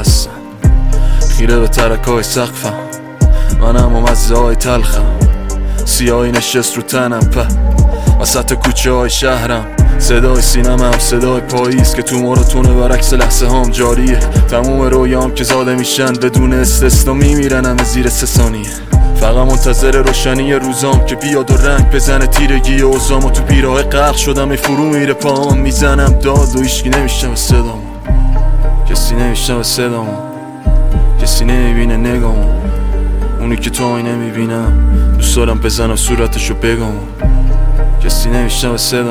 دستم، خیره به ترکای سقفم، منم و مزه های تلخم، سیاهی نشست رو تنم وسط کوچه های شهرم، صدای سینم هم صدای پاییز که تو ماراتونه برعکس لحظه هام جاریه، تموم رویام که زاده میشن بدون استثنا میمیرن همه زیر 3 ثانیه، فقط منتظر روشنی روزام که بیاد و رنگ بزنه تیرگی اوزام و تو بیراه غرق شدم ای فرو میره پاهم، میزنم داد و هیچکی نمیشنوه صدامو، کسی نمیشنوه صدامو، کسی نمیبینه نگامو، اونی که تو آینه میبینم دوست دارم بزنم صورتشو بگم، کسی نمیشنوه صدامو.